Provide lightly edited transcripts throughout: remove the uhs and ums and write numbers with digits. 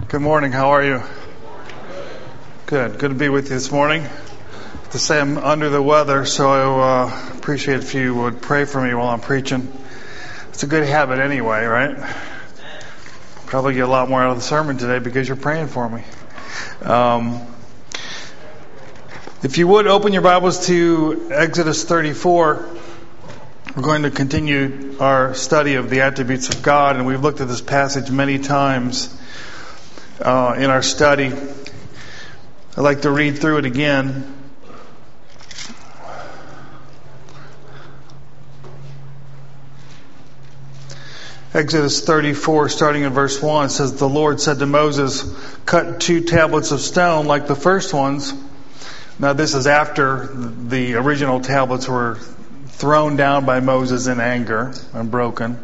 Good morning. How are you? Good. Good to be with you this morning. To say I'm under the weather, so I appreciate if you would pray for me while I'm preaching. It's a good habit anyway, right? Probably get a lot more out of the sermon today because you're praying for me. If you would open your Bibles to Exodus 34, we're going to continue our study of the attributes of God, and we've looked at this passage many times in our study. I'd like to read through it again. Exodus 34, starting in verse 1, says, "The Lord said to Moses, 'Cut 2 tablets of stone like the first ones.'" Now this is after the original tablets were thrown down by Moses in anger and broken.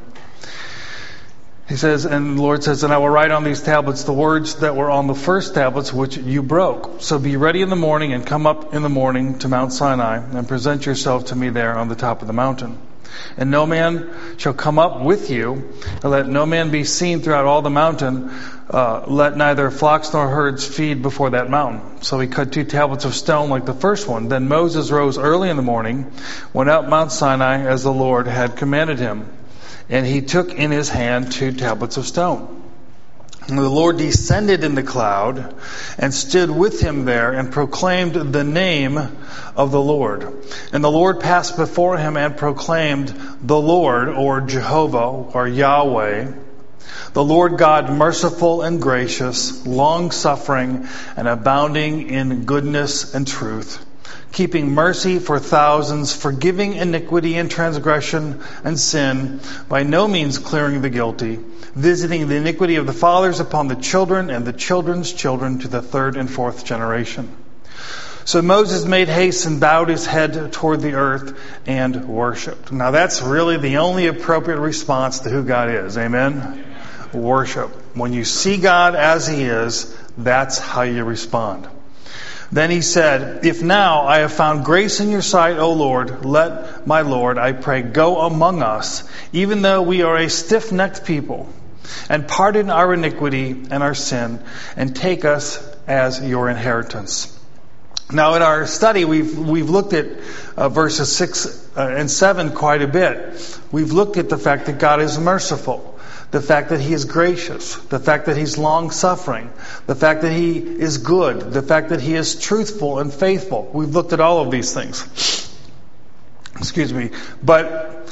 He says, and the Lord says, "And I will write on these tablets the words that were on the first tablets which you broke. So be ready in the morning and come up in the morning to Mount Sinai and present yourself to me there on the top of the mountain. And no man shall come up with you, and let no man be seen throughout all the mountain. Let neither flocks nor herds feed before that mountain." So he cut 2 tablets of stone like the first one. Then Moses rose early in the morning, went up Mount Sinai as the Lord had commanded him. And he took in his hand 2 tablets of stone. And the Lord descended in the cloud and stood with him there and proclaimed the name of the Lord. And the Lord passed before him and proclaimed, "The Lord," or Jehovah, or Yahweh, "the Lord God, merciful and gracious, long-suffering and abounding in goodness and truth, keeping mercy for thousands, forgiving iniquity and transgression and sin, by no means clearing the guilty, visiting the iniquity of the fathers upon the children and the children's children to the 3rd and 4th generation." So Moses made haste and bowed his head toward the earth and worshipped. Now that's really the only appropriate response to who God is. Amen? Worship. When you see God as He is, that's how you respond. Then he said, "If now I have found grace in your sight, O Lord, let my Lord, I pray, go among us, even though we are a stiff-necked people, and pardon our iniquity and our sin, and take us as your inheritance." Now in our study, we've looked at verses 6 and 7 quite a bit. We've looked at the fact that God is merciful, the fact that He is gracious, the fact that He's long-suffering, the fact that He is good, the fact that He is truthful and faithful. We've looked at all of these things. Excuse me. But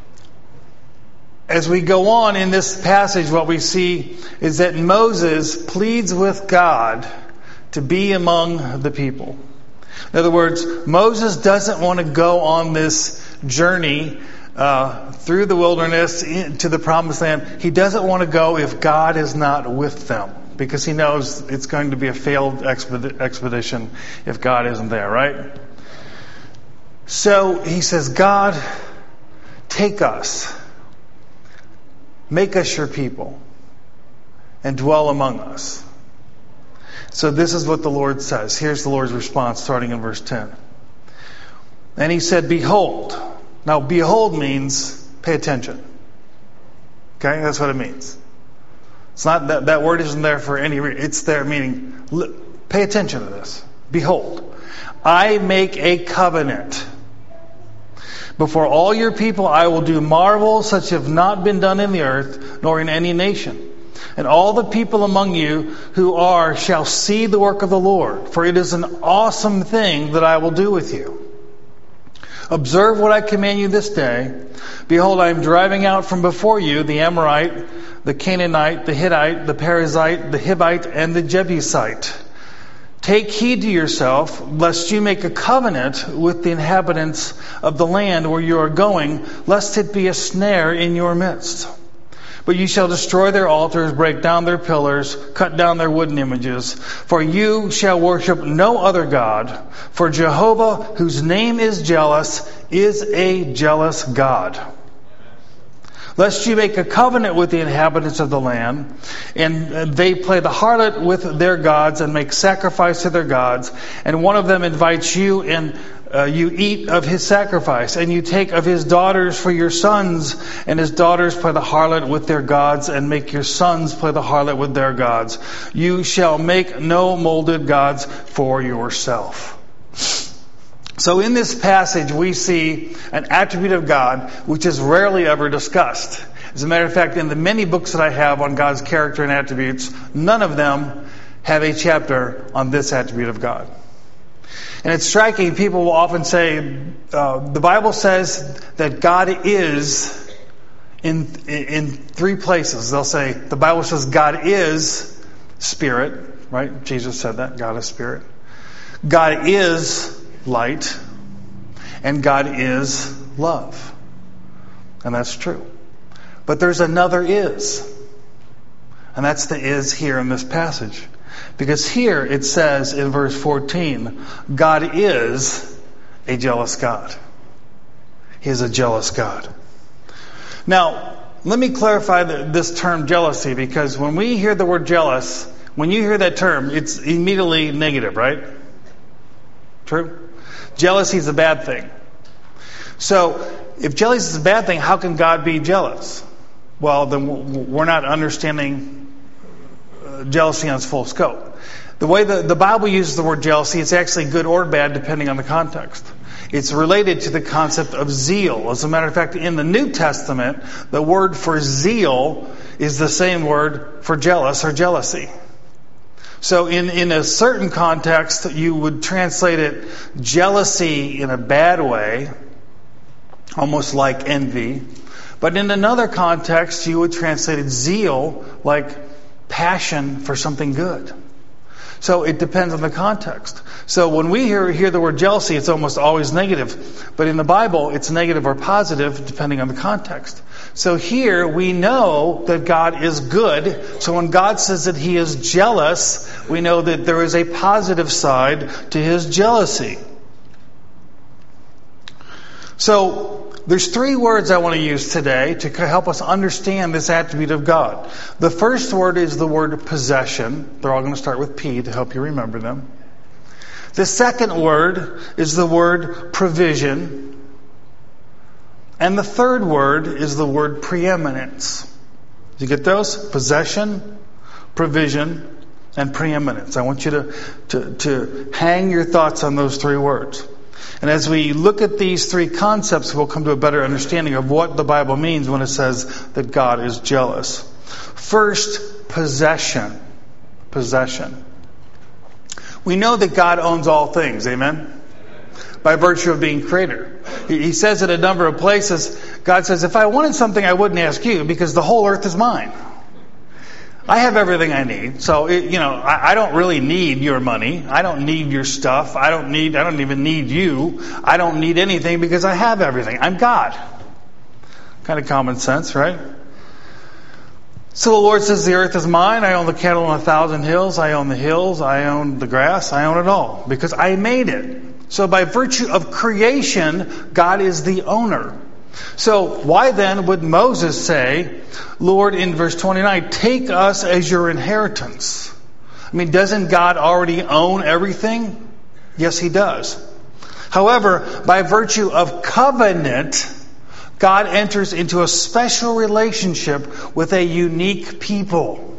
as we go on in this passage, what we see is that Moses pleads with God to be among the people. In other words, Moses doesn't want to go on this journey through the wilderness to the promised land. He doesn't want to go if God is not with them, because he knows it's going to be a failed expedition if God isn't there, right? So he says, "God, take us, make us your people, and dwell among us." So this is what the Lord says. Here's the Lord's response starting in verse 10. "And he said, behold." Now, behold means pay attention. Okay, that's what it means. It's not that word isn't there for any reason. It's there meaning pay attention to this. "Behold, I make a covenant. Before all your people I will do marvels such have not been done in the earth, nor in any nation. And all the people among you who are shall see the work of the Lord, for it is an awesome thing that I will do with you. Observe what I command you this day. Behold, I am driving out from before you the Amorite, the Canaanite, the Hittite, the Perizzite, the Hivite, and the Jebusite. Take heed to yourself, lest you make a covenant with the inhabitants of the land where you are going, lest it be a snare in your midst. But you shall destroy their altars, break down their pillars, cut down their wooden images. For you shall worship no other God. For Jehovah, whose name is jealous, is a jealous God. Lest you make a covenant with the inhabitants of the land, and they play the harlot with their gods and make sacrifice to their gods, and one of them invites you and You eat of his sacrifice, and you take of his daughters for your sons, and his daughters play the harlot with their gods, and make your sons play the harlot with their gods. You shall make no molded gods for yourself. So in this passage, we see an attribute of God which is rarely ever discussed. As a matter of fact, in the many books that I have on God's character and attributes, none of them have a chapter on this attribute of God. And it's striking, people will often say, the Bible says that God is in three places. They'll say, the Bible says God is spirit, right? Jesus said that, God is spirit. God is light, and God is love. And that's true. But there's another is. And that's the is here in this passage. Because here it says in verse 14, God is a jealous God. He is a jealous God. Now, let me clarify this term jealousy, because when we hear the word jealous, when you hear that term, it's immediately negative, right? True? Jealousy is a bad thing. So, if jealousy is a bad thing, how can God be jealous? Well, then we're not understanding jealousy on its full scope. The way the Bible uses the word jealousy, it's actually good or bad depending on the context. It's related to the concept of zeal. As a matter of fact, in the New Testament, the word for zeal is the same word for jealous or jealousy. So in a certain context, you would translate it jealousy in a bad way, almost like envy. But in another context, you would translate it zeal, like passion for something good. So it depends on the context. So when we hear the word jealousy, it's almost always negative. But in the Bible, it's negative or positive depending on the context. So here we know that God is good. So when God says that He is jealous, we know that there is a positive side to His jealousy. So there's three words I want to use today to help us understand this attribute of God. The first word is the word possession. They're all going to start with P to help you remember them. The second word is the word provision. And the third word is the word preeminence. Did you get those? Possession, provision, and preeminence. I want you to hang your thoughts on those three words. And as we look at these three concepts, we'll come to a better understanding of what the Bible means when it says that God is jealous. First, possession. Possession. We know that God owns all things, amen? By virtue of being creator. He says in a number of places, God says, if I wanted something, I wouldn't ask you because the whole earth is mine. I have everything I need. So, I don't really need your money. I don't need your stuff. I don't even need you. I don't need anything because I have everything. I'm God. Kind of common sense, right? So the Lord says, the earth is mine. I own the cattle on 1,000 hills. I own the hills. I own the grass. I own it all because I made it. So by virtue of creation, God is the owner. So why then would Moses say, Lord, in verse 29, take us as your inheritance? I mean, doesn't God already own everything? Yes, He does. However, by virtue of covenant, God enters into a special relationship with a unique people.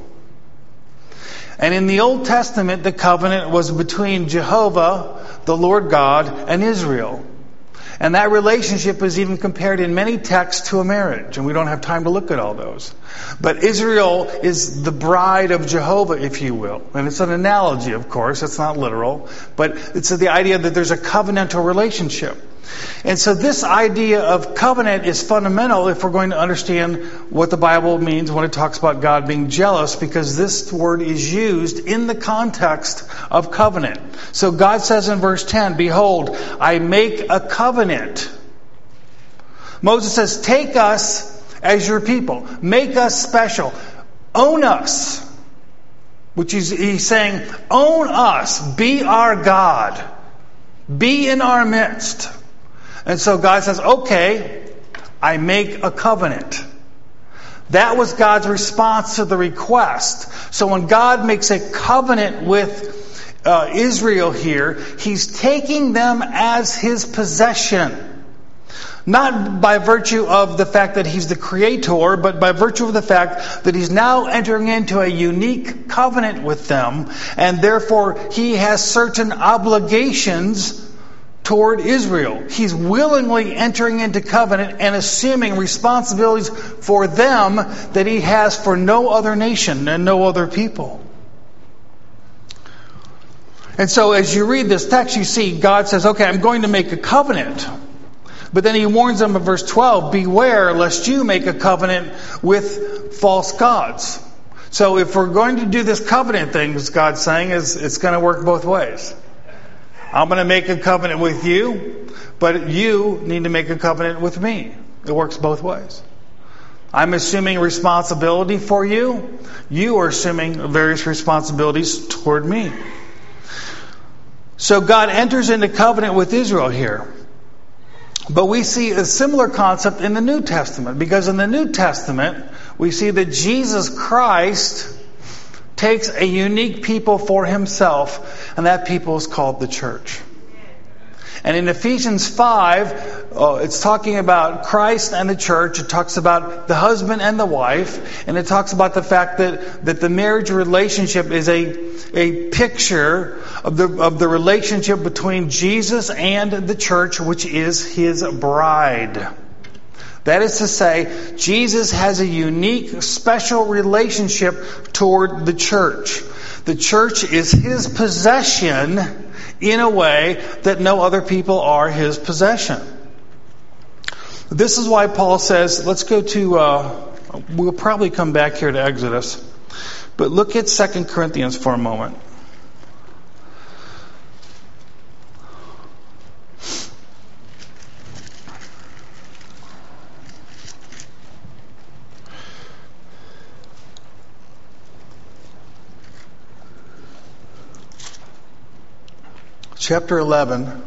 And in the Old Testament, the covenant was between Jehovah, the Lord God, and Israel. And that relationship is even compared in many texts to a marriage. And we don't have time to look at all those. But Israel is the bride of Jehovah, if you will. And it's an analogy, of course. It's not literal. But it's the idea that there's a covenantal relationship. And so this idea of covenant is fundamental if we're going to understand what the Bible means when it talks about God being jealous, because this word is used in the context of covenant. So God says in verse 10, behold, I make a covenant. Moses says, take us as your people. Make us special. Own us. Which he's saying, own us. Be our God. Be in our midst. And so God says, okay, I make a covenant. That was God's response to the request. So when God makes a covenant with Israel here, he's taking them as his possession. Not by virtue of the fact that he's the creator, but by virtue of the fact that he's now entering into a unique covenant with them, and therefore he has certain obligations toward Israel. He's willingly entering into covenant and assuming responsibilities for them that he has for no other nation and no other people. And so as you read this text, you see God says, okay, I'm going to make a covenant. But then he warns them in verse 12, beware lest you make a covenant with false gods. So if we're going to do this covenant thing, as God's saying, it's going to work both ways. I'm going to make a covenant with you, but you need to make a covenant with me. It works both ways. I'm assuming responsibility for you. You are assuming various responsibilities toward me. So God enters into covenant with Israel here. But we see a similar concept in the New Testament, because in the New Testament, we see that Jesus Christ takes a unique people for himself, and that people is called the church. And in Ephesians 5, it's talking about Christ and the church. It talks about the husband and the wife. And it talks about the fact that the marriage relationship is a picture of the relationship between Jesus and the church, which is his bride. That is to say, Jesus has a unique, special relationship toward the church. The church is his possession in a way that no other people are his possession. This is why Paul says, let's go to, we'll probably come back here to Exodus, but look at 2 Corinthians for a moment. Chapter 11.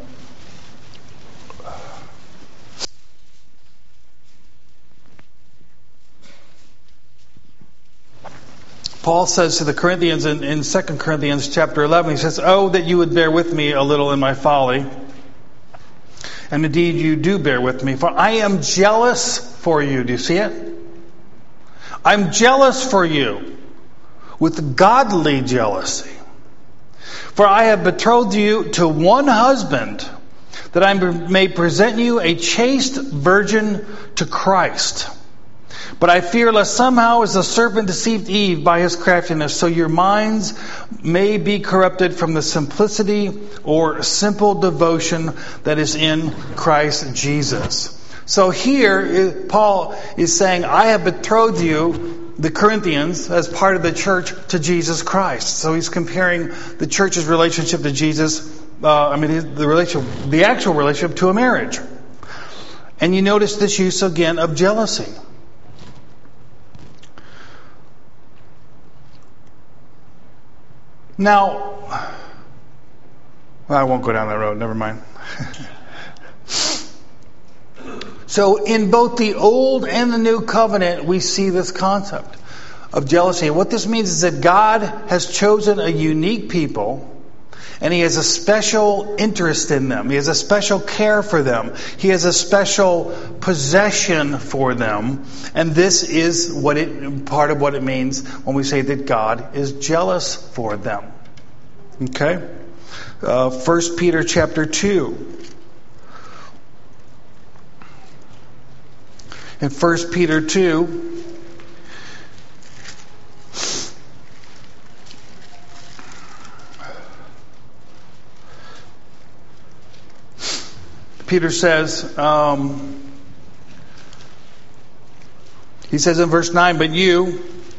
Paul says to the Corinthians in 2 Corinthians chapter 11, he says, "Oh, that you would bear with me a little in my folly. And indeed you do bear with me, for I am jealous for you." Do you see it? I'm jealous for you with godly jealousy. For I have betrothed you to one husband, that I may present you a chaste virgin to Christ. But I fear lest somehow as the serpent deceived Eve by his craftiness, so your minds may be corrupted from the simplicity or simple devotion that is in Christ Jesus. So here, Paul is saying, I have betrothed you, the Corinthians, as part of the church, to Jesus Christ. So he's comparing the church's relationship to Jesus, the actual relationship to a marriage. And you notice this use again of jealousy. Now, I won't go down that road, never mind. So in both the Old and the New Covenant, we see this concept of jealousy. And what this means is that God has chosen a unique people, and he has a special interest in them. He has a special care for them. He has a special possession for them. And this is part of what it means when we say that God is jealous for them. Okay? 1 Peter chapter 2. In 1 Peter 2, Peter says, he says in verse 9, but you're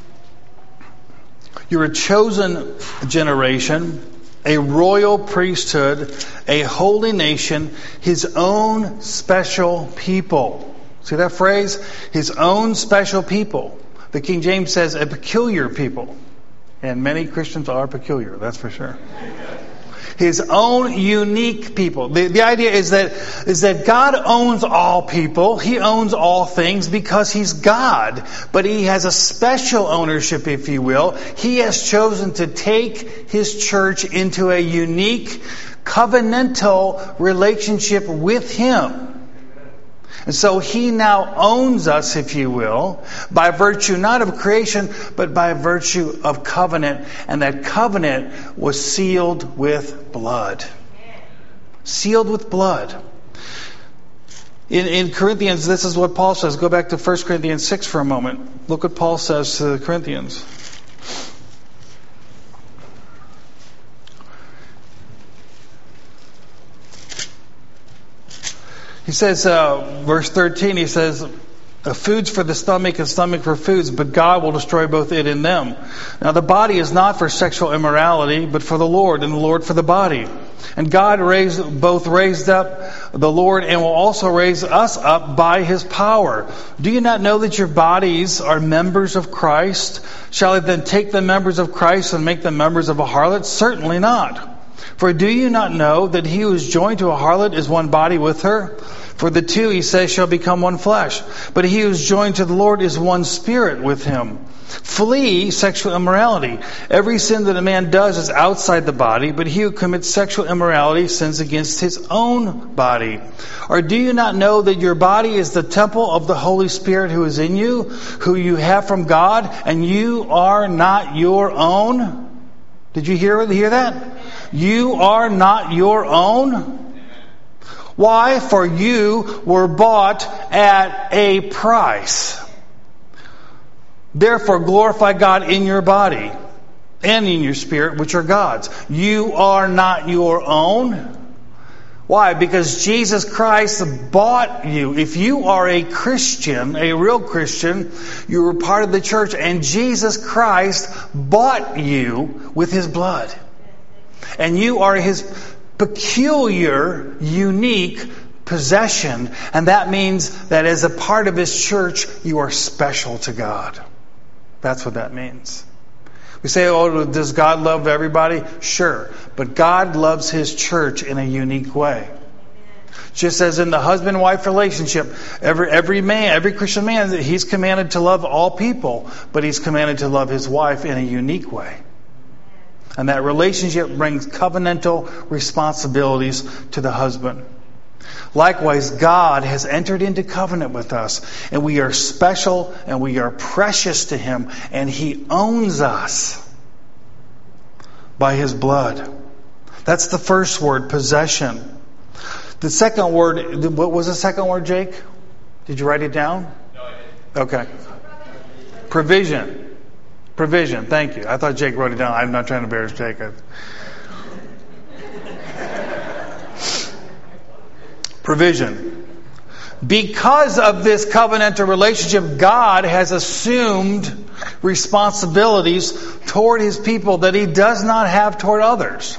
a chosen generation, a royal priesthood, a holy nation, his own special people. See that phrase? His own special people. The King James says a peculiar people. And many Christians are peculiar, that's for sure. His own unique people. The idea is that God owns all people. He owns all things because He's God. But He has a special ownership, if you will. He has chosen to take His church into a unique covenantal relationship with Him. And so He now owns us, if you will, by virtue not of creation, but by virtue of covenant. And that covenant was sealed with blood. Sealed with blood. In Corinthians, this is what Paul says. Go back to 1 Corinthians 6 for a moment. Look what Paul says to the Corinthians. He says, verse 13, he says, food's for the stomach and stomach for foods, but God will destroy both it and them. Now the body is not for sexual immorality, but for the Lord, and the Lord for the body. And God raised up the Lord and will also raise us up by His power. Do you not know that your bodies are members of Christ? Shall I then take the members of Christ and make them members of a harlot? Certainly not. For do you not know that he who is joined to a harlot is one body with her? For the two, he says, shall become one flesh. But he who is joined to the Lord is one spirit with Him. Flee sexual immorality. Every sin that a man does is outside the body, but he who commits sexual immorality sins against his own body. Or do you not know that your body is the temple of the Holy Spirit who is in you, who you have from God, and you are not your own? Did you hear that? You are not your own. Why? For you were bought at a price. Therefore glorify God in your body and in your spirit, which are God's. You are not your own. Why? Because Jesus Christ bought you. If you are a Christian, a real Christian, you were part of the church, and Jesus Christ bought you with His blood. And you are His peculiar, unique possession. And that means that as a part of His church, you are special to God. That's what that means. We say, oh, does God love everybody? Sure. But God loves His church in a unique way. Just as in the husband-wife relationship, every Christian man, he's commanded to love all people, but he's commanded to love his wife in a unique way. And that relationship brings covenantal responsibilities to the husband. Likewise, God has entered into covenant with us, and we are special and we are precious to Him, and He owns us by His blood. That's the first word, possession. The second word, what was the second word, Jake? Did you write it down? No, I didn't. Okay. Provision. Provision, thank you. I thought Jake wrote it down. I'm not trying to embarrass Jake. Provision. Because of this covenantal relationship, God has assumed responsibilities toward His people that He does not have toward others.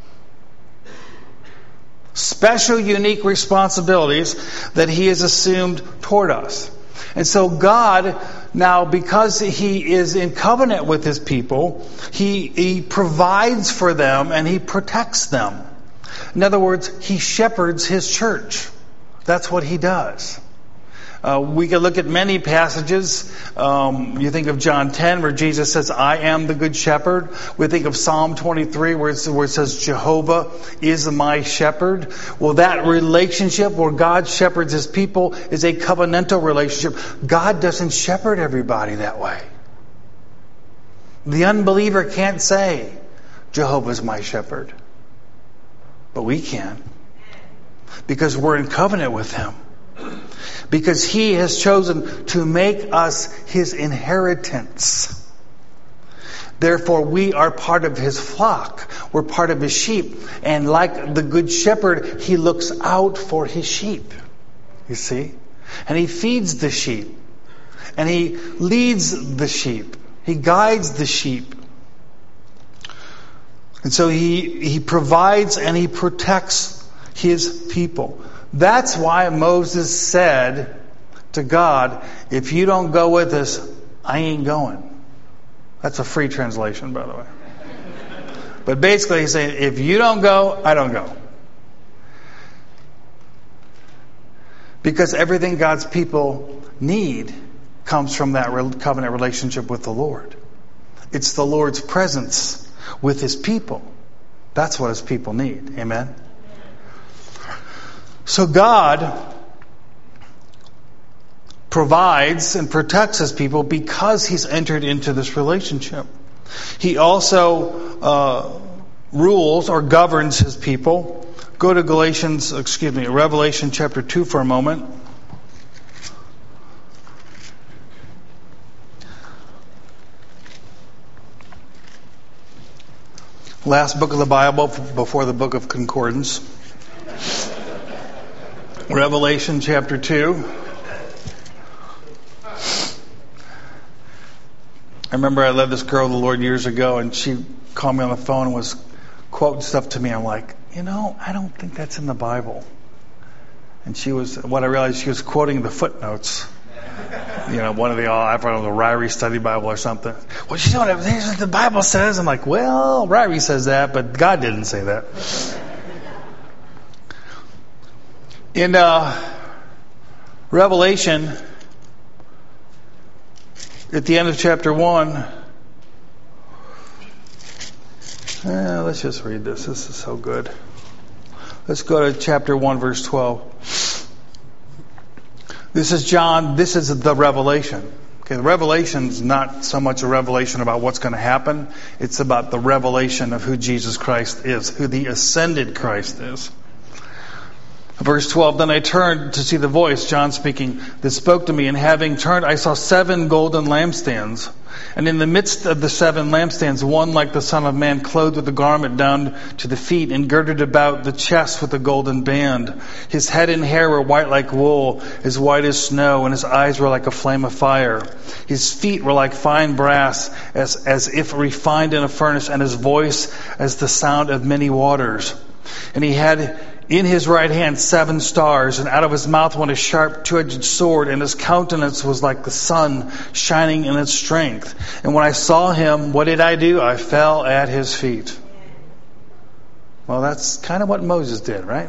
Special, unique responsibilities that He has assumed toward us. And so God, now because He is in covenant with His people, He provides for them and He protects them. In other words, He shepherds His church. That's what He does. We can look at many passages. You think of John 10 where Jesus says, I am the good shepherd. We think of Psalm 23 where it says, Jehovah is my shepherd. Well, that relationship where God shepherds His people is a covenantal relationship. God doesn't shepherd everybody that way. The unbeliever can't say, Jehovah's my shepherd. But we can. Because we're in covenant with Him. Because He has chosen to make us His inheritance. Therefore, we are part of His flock. We're part of His sheep. And like the good shepherd, He looks out for His sheep. You see? And He feeds the sheep. And He leads the sheep. He guides the sheep. And so He provides and He protects His people. That's why Moses said to God, if you don't go with us, I ain't going. That's a free translation, by the way. But basically he's saying, if you don't go, I don't go. Because everything God's people need comes from that covenant relationship with the Lord. It's the Lord's presence with His people. That's what His people need. Amen? So God provides and protects His people because He's entered into this relationship. He also rules or governs His people. Go to Revelation chapter 2 for a moment. Last book of the Bible before the book of Concordance. Revelation chapter 2. I remember I led this girl to the Lord years ago, and she called me on the phone and was quoting stuff to me. I'm like, I don't think that's in the Bible. And what I realized, she was quoting the footnotes. One of the Ryrie Study Bible or something. Well, she's doing everything that the Bible says. I'm like, well, Ryrie says that, but God didn't say that. In Revelation, at the end of chapter 1, let's just read this. This is so good. Let's go to chapter 1, verse 12. This is John. This is the revelation. Okay, the revelation is not so much a revelation about what's going to happen. It's about the revelation of who Jesus Christ is, who the ascended Christ is. Verse 12, then I turned to see the voice, John speaking, that spoke to me, and having turned, I saw 7 golden lampstands. And in the midst of the 7 lampstands, one like the Son of Man, clothed with a garment down to the feet, and girded about the chest with a golden band. His head and hair were white like wool, as white as snow, and his eyes were like a flame of fire. His feet were like fine brass, as if refined in a furnace, and his voice as the sound of many waters. And he had in his right hand 7 stars, and out of his mouth went a sharp 2-edged sword, and his countenance was like the sun shining in its strength. And when I saw him, what did I do? I fell at his feet. Well, that's kind of what Moses did, right?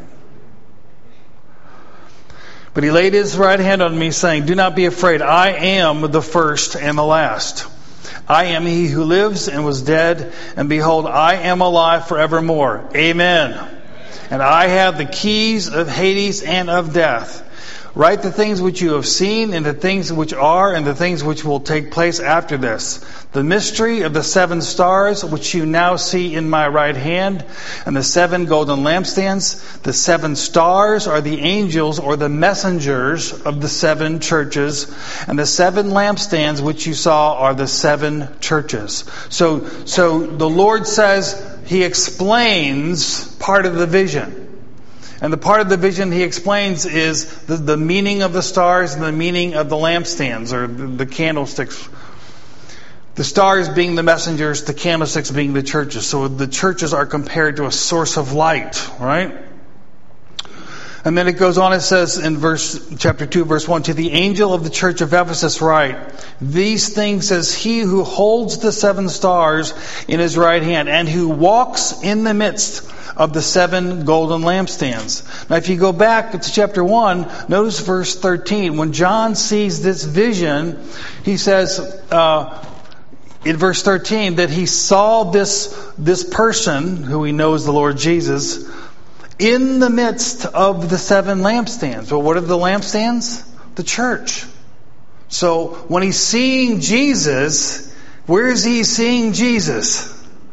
But he laid his right hand on me, saying, do not be afraid. I am the first and the last. I am he who lives and was dead, and behold, I am alive forevermore. Amen. And I have the keys of Hades and of death. Write the things which you have seen, and the things which are, and the things which will take place after this. The mystery of the 7 stars, which you now see in my right hand, and the 7 golden lampstands. The 7 stars are the angels or the messengers of the 7 churches, and the 7 lampstands which you saw are the 7 churches. So the Lord says, He explains part of the vision. And the part of the vision He explains is the meaning of the stars and the meaning of the lampstands, or the candlesticks. The stars being the messengers, the candlesticks being the churches. So the churches are compared to a source of light, right? And then it goes on, it says in chapter 2, verse 1, to the angel of the church of Ephesus write, these things says he who holds the 7 stars in his right hand, and who walks in the midst of the 7 golden lampstands. Now if you go back to chapter 1, notice verse 13. When John sees this vision, he says in verse 13 that he saw this person, who he knows the Lord Jesus, in the midst of the 7 lampstands. Well, what are the lampstands? The church. So when he's seeing Jesus, where is he seeing Jesus?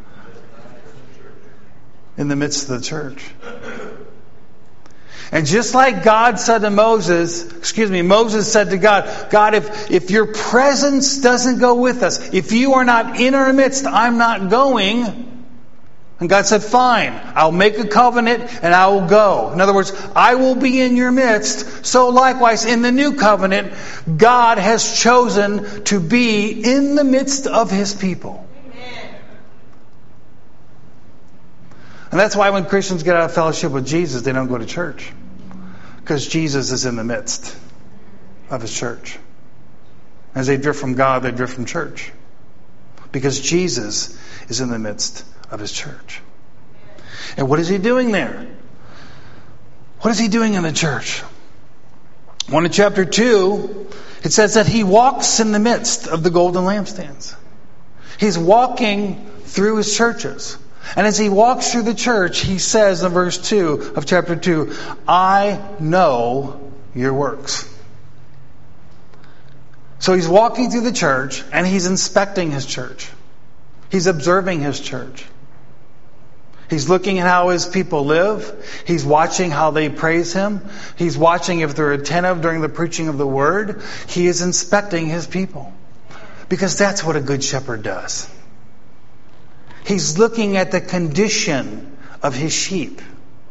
In the midst of the church. And just like God said to Moses said to God, God, if your presence doesn't go with us, if you are not in our midst, I'm not going. And God said, fine, I'll make a covenant and I will go. In other words, I will be in your midst. So likewise, in the new covenant, God has chosen to be in the midst of His people. Amen. And that's why when Christians get out of fellowship with Jesus, they don't go to church. Because Jesus is in the midst of His church. As they drift from God, they drift from church. because Jesus is in the midst of his church. And what is he doing there? What is he doing in the church? Well, in chapter 2, it says that he walks in the midst of the golden lampstands. He's walking through his churches. And as he walks through the church, he says in verse 2 of chapter 2, I know your works. So he's walking through the church and he's inspecting his church. He's observing his church. He's looking at how his people live. He's watching how they praise him. He's watching if they're attentive during the preaching of the word. He is inspecting his people. Because that's what a good shepherd does. He's looking at the condition of his sheep.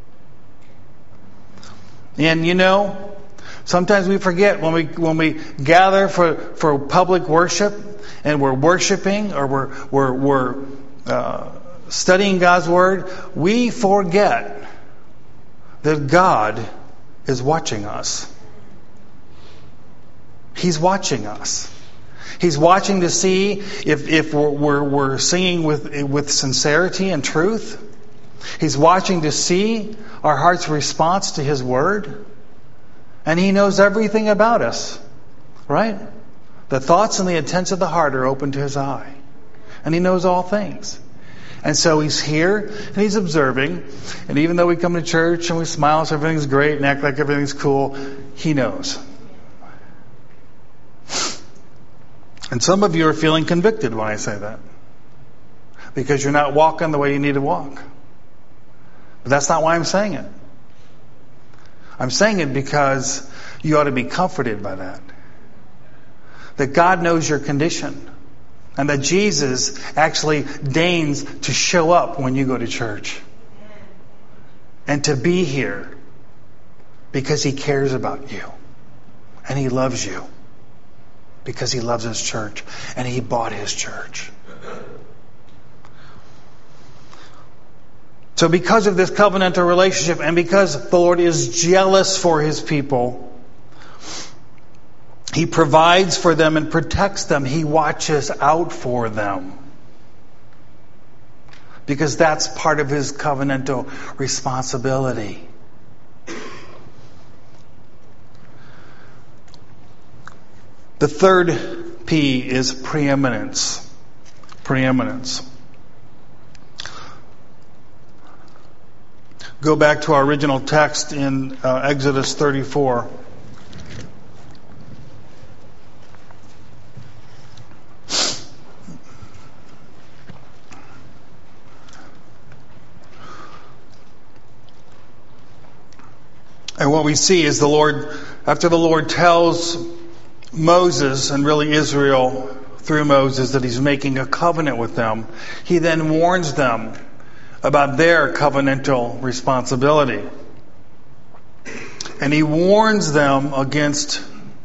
And you know, sometimes we forget when we gather for public worship and we're worshiping or we're studying God's word, we forget that God is watching us. He's watching us. He's watching to see if we're singing with sincerity and truth. He's watching to see our heart's response to his word. And he knows everything about us, right? The thoughts and the intents of the heart are open to his eye. And he knows all things. And so he's here and he's observing. And even though we come to church and we smile so everything's great and act like everything's cool, he knows. And some of you are feeling convicted when I say that. Because you're not walking the way you need to walk. But that's not why I'm saying it. I'm saying it because you ought to be comforted by that. That God knows your condition. And that Jesus actually deigns to show up when you go to church. And to be here. Because he cares about you. And he loves you. Because he loves his church. And he bought his church. So because of this covenantal relationship and because the Lord is jealous for his people, he provides for them and protects them. He watches out for them. Because that's part of his covenantal responsibility. The third P is preeminence. Preeminence. Go back to our original text in Exodus 34. And what we see is after the Lord tells Moses and really Israel through Moses that he's making a covenant with them, he then warns them about their covenantal responsibility. And he warns them against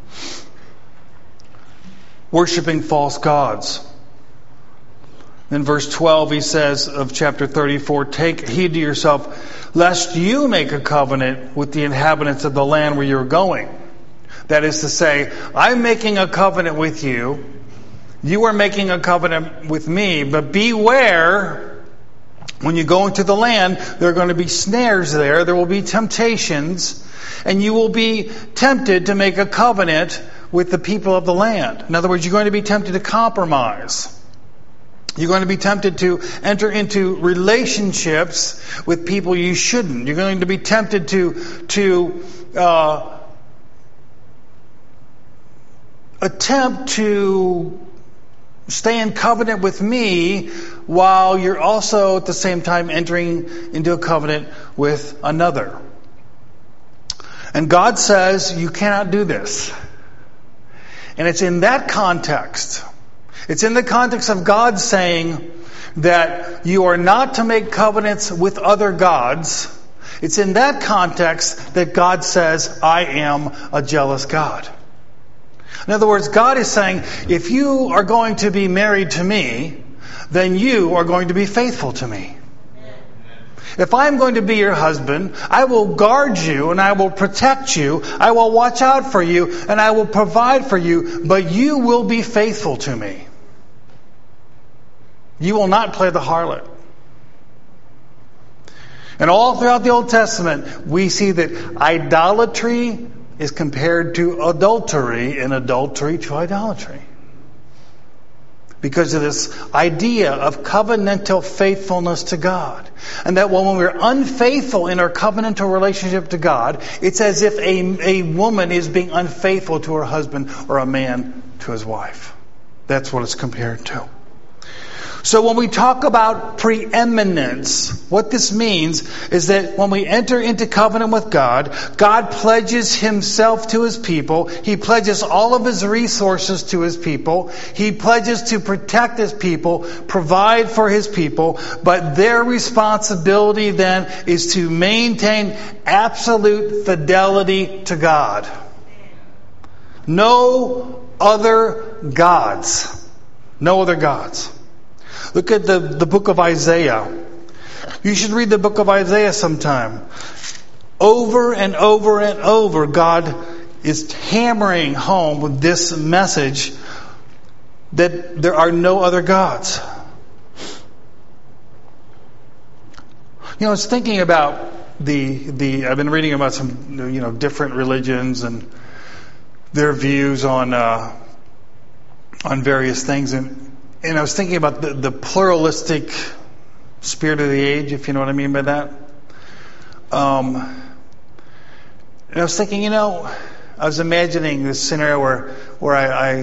worshiping false gods. In verse 12 he says of chapter 34, take heed to yourself, lest you make a covenant with the inhabitants of the land where you're going. That is to say, I'm making a covenant with you. You are making a covenant with me. But beware, when you go into the land, there are going to be snares there. There will be temptations. And you will be tempted to make a covenant with the people of the land. In other words, you're going to be tempted to compromise. You're going to be tempted to enter into relationships with people you shouldn't. You're going to be tempted to attempt to stay in covenant with me while you're also at the same time entering into a covenant with another. And God says you cannot do this. And it's in that context. It's in the context of God saying that you are not to make covenants with other gods. It's in that context that God says, I am a jealous God. In other words, God is saying, if you are going to be married to me, then you are going to be faithful to me. If I'm going to be your husband, I will guard you and I will protect you. I will watch out for you and I will provide for you, but you will be faithful to me. You will not play the harlot. And all throughout the Old Testament, we see that idolatry is compared to adultery and adultery to idolatry. Because of this idea of covenantal faithfulness to God. And that when we're unfaithful in our covenantal relationship to God, it's as if a woman is being unfaithful to her husband or a man to his wife. That's what it's compared to. So when we talk about preeminence, what this means is that when we enter into covenant with God, God pledges Himself to His people. He pledges all of His resources to His people. He pledges to protect His people, provide for His people. But their responsibility then is to maintain absolute fidelity to God. No other gods. No other gods. Look at the book of Isaiah. You should read the book of Isaiah sometime. Over and over and over, God is hammering home with this message that there are no other gods. You know, I was thinking about I've been reading about some, different religions and their views on various things, and I was thinking about the pluralistic spirit of the age, if you know what I mean by that. And I was thinking, I was imagining this scenario where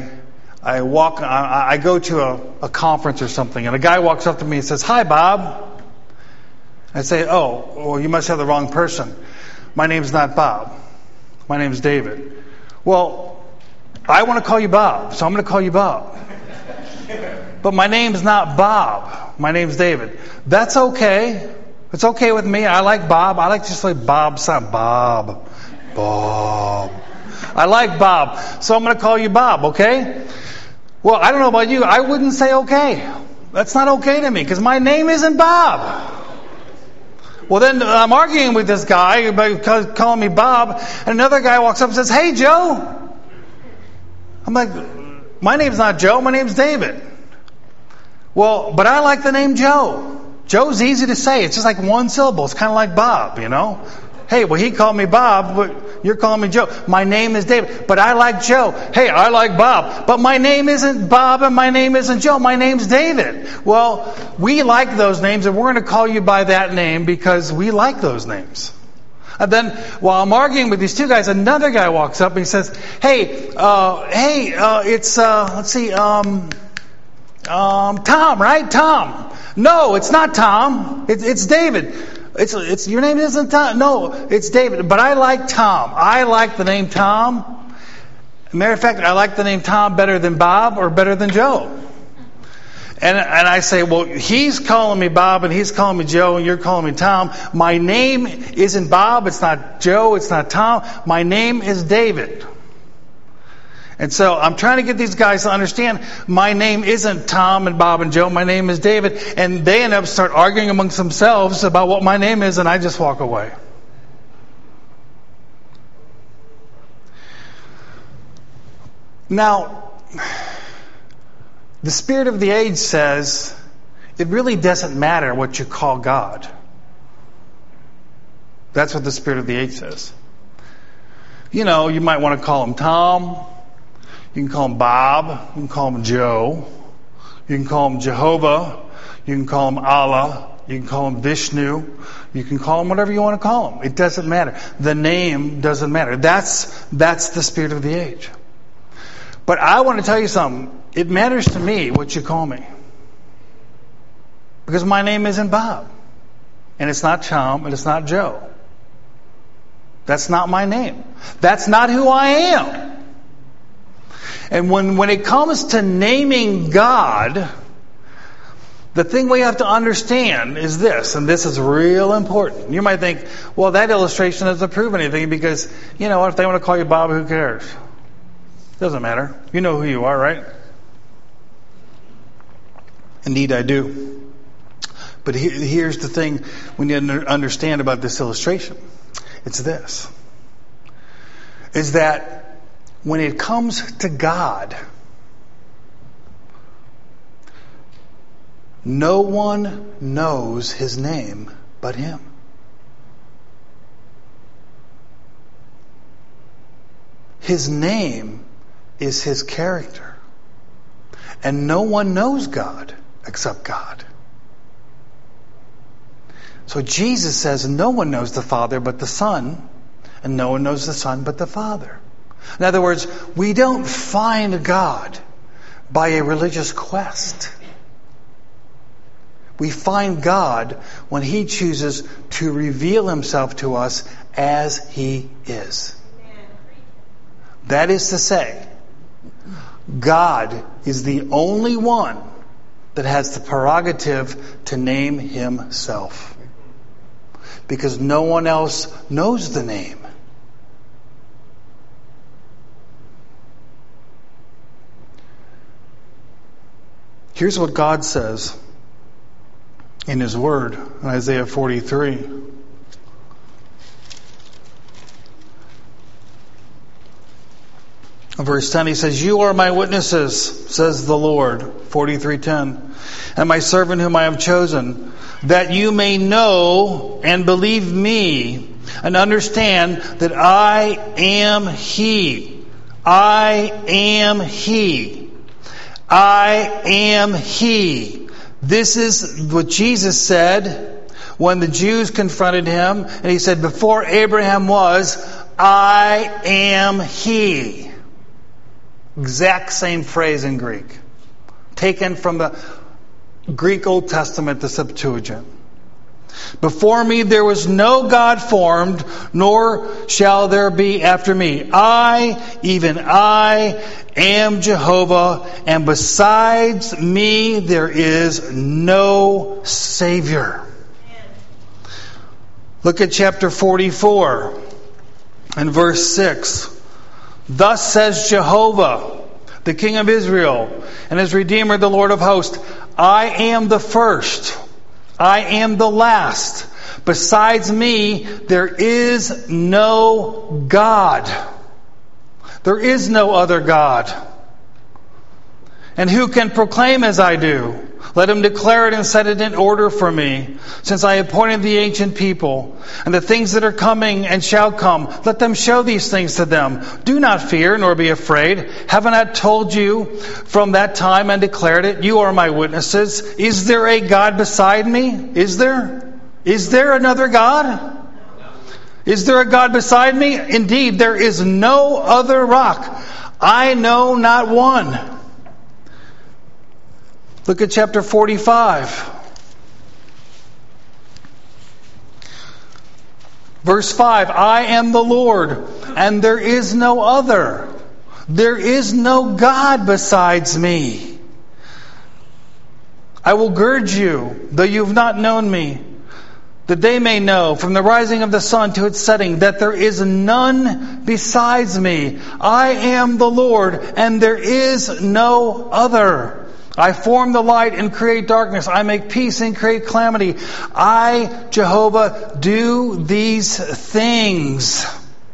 I go to a conference or something, and a guy walks up to me and says, "Hi, Bob." I say, "Oh, well, you must have the wrong person. My name's not Bob. My name's David." "Well, I want to call you Bob, so I'm going to call you Bob. But my name's not Bob. My name's David." "That's okay. It's okay with me. I like Bob. I like to just like Bob. It's not Bob. Bob. I like Bob. So I'm going to call you Bob, okay?" "Well, I don't know about you. I wouldn't say okay. That's not okay to me because my name isn't Bob." Well, then I'm arguing with this guy about calling me Bob, and another guy walks up and says, "Hey, Joe." I'm like, "My name's not Joe. My name's David." "Well, but I like the name Joe. Joe's easy to say. It's just like one syllable. It's kind of like Bob, "Hey, well, he called me Bob, but you're calling me Joe. My name is David, but I like Joe." "Hey, I like Bob, but my name isn't Bob and my name isn't Joe. My name's David." Well, we like those names, and we're going to call you by that name because we like those names. And then, while I'm arguing with these two guys, another guy walks up and he says, "Hey, it's Tom, right? Tom." "No, it's not Tom. It's David." It's your name isn't Tom. "No, it's David. But I like Tom. I like the name Tom. Matter of fact, I like the name Tom better than Bob or better than Joe." And I say, "Well, he's calling me Bob and he's calling me Joe and you're calling me Tom. My name isn't Bob. It's not Joe. It's not Tom. My name is David." And so I'm trying to get these guys to understand my name isn't Tom and Bob and Joe. My name is David. And they end up start arguing amongst themselves about what my name is, and I just walk away. Now, the spirit of the age says it really doesn't matter what you call God. That's what the spirit of the age says. You might want to call him Tom. You can call him Bob. You can call him Joe. You can call him Jehovah. You can call him Allah. You can call him Vishnu. You can call him whatever you want to call him. It doesn't matter. The name doesn't matter. That's the spirit of the age. But I want to tell you something. It matters to me what you call me. Because my name isn't Bob. And it's not Tom. And it's not Joe. That's not my name. That's not who I am. And when it comes to naming God, the thing we have to understand is this, and this is real important. You might think, well, that illustration doesn't prove anything because, if they want to call you Bob, who cares? Doesn't matter. You know who you are, right? Indeed, I do. But here's the thing we need to understand about this illustration. It's this. Is that when it comes to God, No one knows his name but him. His name is his character. And no one knows God except God. So Jesus says no one knows the Father but the Son, and no one knows the Son but the Father. In other words, we don't find God by a religious quest. We find God when He chooses to reveal Himself to us as He is. That is to say, God is the only one that has the prerogative to name Himself. Because no one else knows the name. Here's what God says in His Word in Isaiah 43. Verse 10, He says, "You are my witnesses, says the Lord," 43:10, "and my servant whom I have chosen, that you may know and believe me, and understand that I am He. I am He. I am He." This is what Jesus said when the Jews confronted Him, and He said, "Before Abraham was, I am He." Exact same phrase in Greek. Taken from the Greek Old Testament, the Septuagint. "Before me there was no God formed, nor shall there be after me. I, even I, am Jehovah, and besides me there is no Savior." Look at chapter 44 and verse 6. "Thus says Jehovah, the King of Israel, and His Redeemer, the Lord of hosts, I am the first, I am the last. Besides me, there is no God." There is no other God. "And who can proclaim as I do? Let him declare it and set it in order for me, since I appointed the ancient people, and the things that are coming and shall come. Let them show these things to them. Do not fear, nor be afraid. Haven't I told you from that time and declared it? You are my witnesses. Is there a God beside me? Is there? Is there another God? Is there a God beside me? Indeed, there is no other rock. I know not one." Look at chapter 45. Verse 5, "I am the Lord, and there is no other. There is no God besides me. I will gird you, though you have not known me, that they may know from the rising of the sun to its setting that there is none besides me. I am the Lord, and there is no other. I form the light and create darkness. I make peace and create calamity. I, Jehovah, do these things."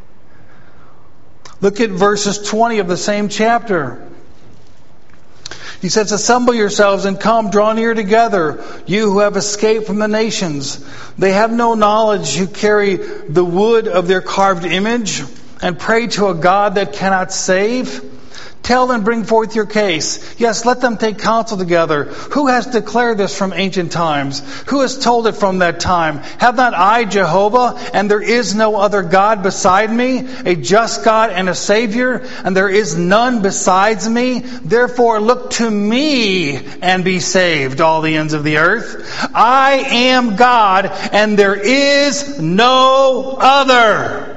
Look at verses 20 of the same chapter. He says, "Assemble yourselves and come, draw near together, you who have escaped from the nations. They have no knowledge who carry the wood of their carved image and pray to a God that cannot save. Tell and bring forth your case. Yes, let them take counsel together. Who has declared this from ancient times? Who has told it from that time? Have not I, Jehovah, and there is no other God beside me, a just God and a Savior, and there is none besides me? Therefore look to me and be saved, all the ends of the earth. I am God, and there is no other.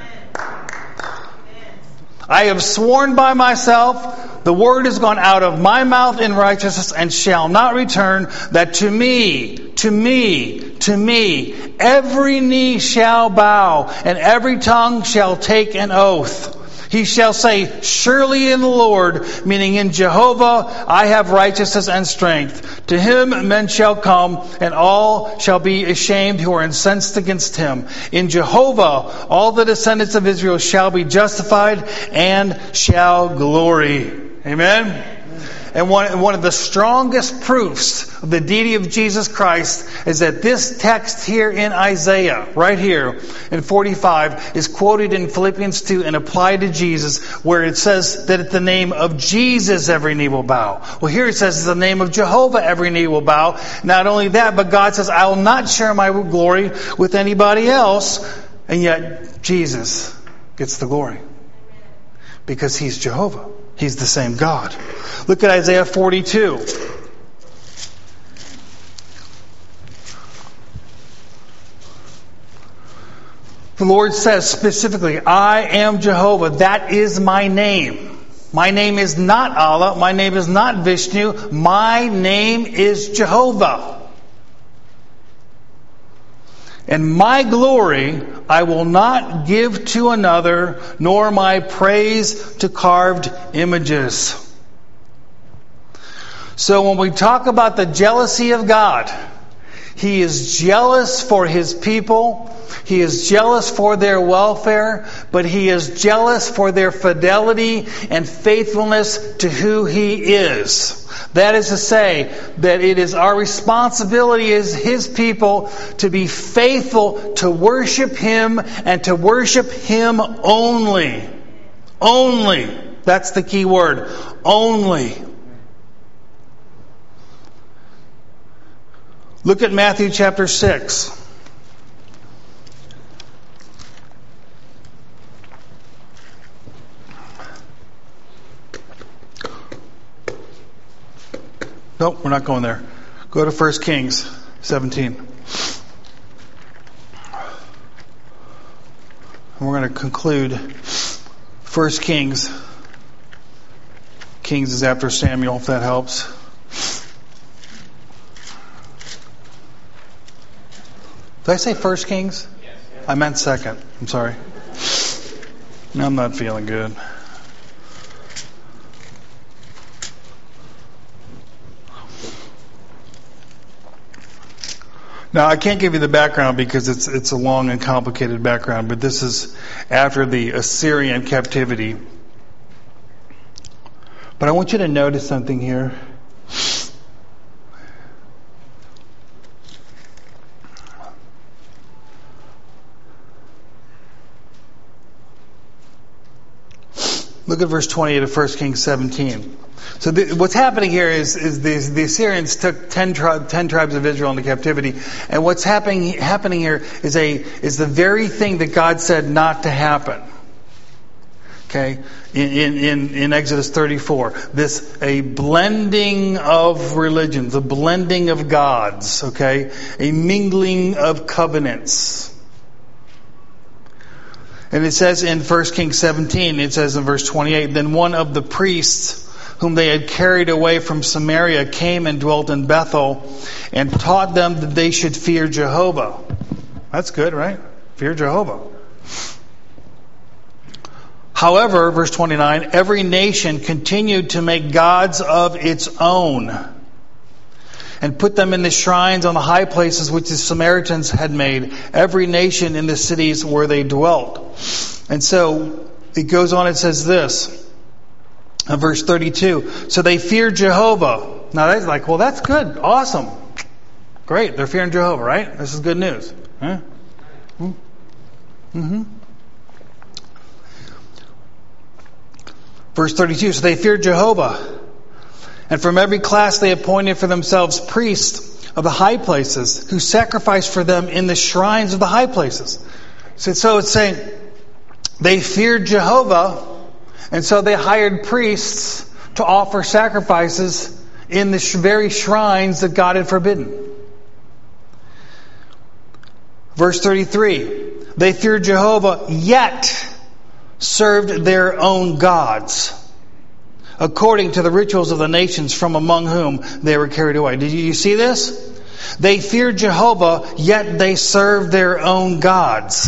I have sworn by myself, the word has gone out of my mouth in righteousness and shall not return, that to me, every knee shall bow and every tongue shall take an oath. He shall say, surely in the Lord, meaning in Jehovah, I have righteousness and strength. To Him men shall come, and all shall be ashamed who are incensed against Him. In Jehovah, all the descendants of Israel shall be justified and shall glory. Amen? and one of the strongest proofs of the deity of Jesus Christ is that this text here in Isaiah, right here in 45, is quoted in Philippians 2 and applied to Jesus, where it says that at the name of Jesus every knee will bow. Well, here it says in the name of Jehovah every knee will bow. Not only that, but God says, I will not share my glory with anybody else. And yet Jesus gets the glory. Because He's Jehovah. He's the same God. Look at Isaiah 42. The Lord says specifically, I am Jehovah. That is my name. My name is not Allah. My name is not Vishnu. My name is Jehovah. And my glory I will not give to another, nor my praise to carved images. So when we talk about the jealousy of God, He is jealous for His people. He is jealous for their welfare, but He is jealous for their fidelity and faithfulness to who He is. That is to say, that it is our responsibility as His people to be faithful to worship Him and to worship Him only. Only. That's the key word. Only. Look at Matthew chapter 6. Nope, we're not going there. Go to 1 Kings 17. And we're going to conclude 1 Kings. Kings is after Samuel, if that helps. Did I say 1 Kings? Yes. I meant 2nd. I'm sorry. I'm not feeling good. Now, I can't give you the background because it's a long and complicated background, but this is after the Assyrian captivity. But I want you to notice something here. Look at verse 28 of 1 Kings 17. So what's happening here is the Assyrians took 10 tribes of Israel into captivity, and what's happening here is the very thing that God said not to happen. Okay, in Exodus 34, a blending of religions, a blending of gods. Okay, a mingling of covenants. And it says in 1 Kings 17, it says in verse 28, then one of the priests whom they had carried away from Samaria came and dwelt in Bethel and taught them that they should fear Jehovah. That's good, right? Fear Jehovah. However, verse 29, every nation continued to make gods of its own and put them in the shrines on the high places which the Samaritans had made, every nation in the cities where they dwelt. And so it goes on, it says this, in verse 32, so they feared Jehovah. Now that's like, well, that's good, awesome, great, they're fearing Jehovah, right? This is good news. Huh? Mm-hmm. Verse 32, so they feared Jehovah. And from every class they appointed for themselves priests of the high places who sacrificed for them in the shrines of the high places. So it's saying they feared Jehovah, and so they hired priests to offer sacrifices in the very shrines that God had forbidden. Verse 33, they feared Jehovah, yet served their own gods, according to the rituals of the nations from among whom they were carried away. Did you see this? They feared Jehovah, yet they served their own gods.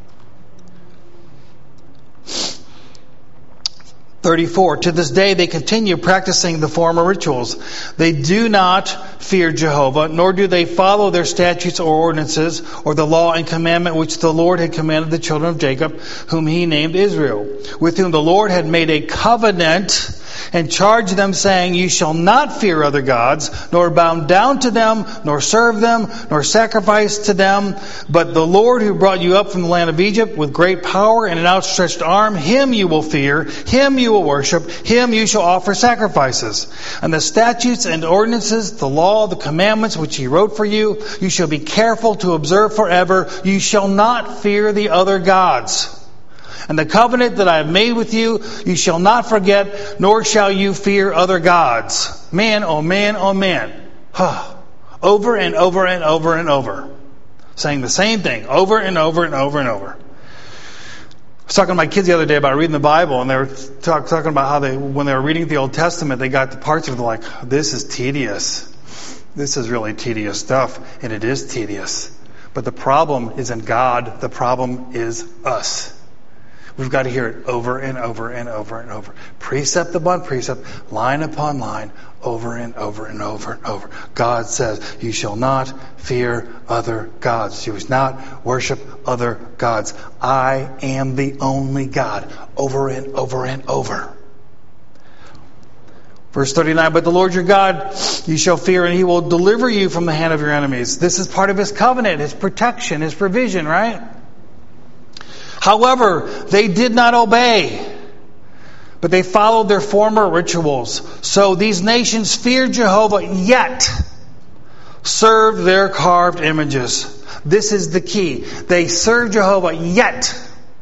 34, to this day they continue practicing the former rituals. They do not fear Jehovah, nor do they follow their statutes or ordinances, or the law and commandment which the Lord had commanded the children of Jacob, whom He named Israel, with whom the Lord had made a covenant and charge them, saying, you shall not fear other gods, nor bow down to them, nor serve them, nor sacrifice to them. But the Lord who brought you up from the land of Egypt with great power and an outstretched arm, him you will fear, him you will worship, him you shall offer sacrifices. And the statutes and ordinances, the law, the commandments which he wrote for you, you shall be careful to observe forever. You shall not fear the other gods. And the covenant that I have made with you, you shall not forget, nor shall you fear other gods. Man, oh man, oh man. Over and over and over and over. Saying the same thing over and over and over and over. I was talking to my kids the other day about reading the Bible, and they were talking about how when they were reading the Old Testament, they got the parts of it like, this is tedious. This is really tedious stuff, and it is tedious. But the problem isn't God, the problem is us. We've got to hear it over and over and over and over. Precept upon precept, line upon line, over and over and over and over. God says, you shall not fear other gods. You shall not worship other gods. I am the only God. Over and over and over. Verse 39, but the Lord your God you shall fear, and he will deliver you from the hand of your enemies. This is part of his covenant, his protection, his provision, right? However, they did not obey, but they followed their former rituals. So these nations feared Jehovah, yet served their carved images. This is the key. They served Jehovah, yet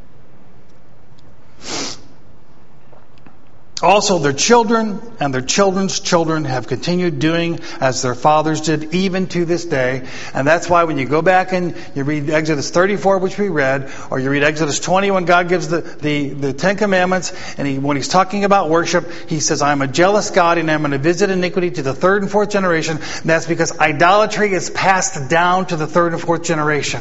also their children and their children's children have continued doing as their fathers did, even to this day. And that's why when you go back and you read Exodus 34, which we read, or you read Exodus 20 when God gives the Ten Commandments, and when he's talking about worship, he says, I am a jealous God, and I'm going to visit iniquity to the third and fourth generation. And that's because idolatry is passed down to the third and fourth generation.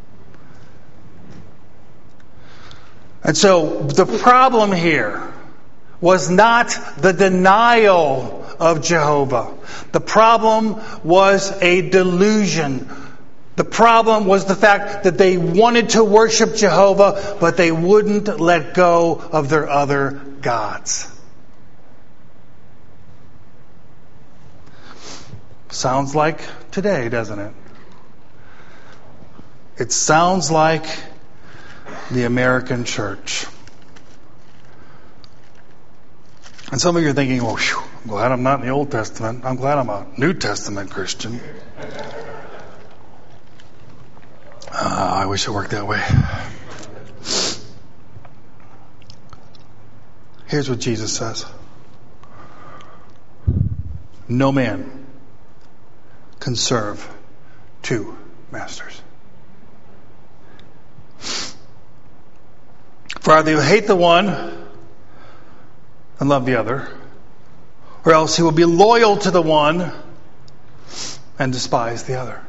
And so the problem here was not the denial of Jehovah. The problem was a delusion. The problem was the fact that they wanted to worship Jehovah, but they wouldn't let go of their other gods. Sounds like today, doesn't it? It sounds like the American church. And some of you are thinking, well, I'm glad I'm not in the Old Testament. I'm glad I'm a New Testament Christian. I wish it worked that way. Here's what Jesus says. No man can serve two masters. For either you hate the one and love the other, or else he will be loyal to the one and despise the other.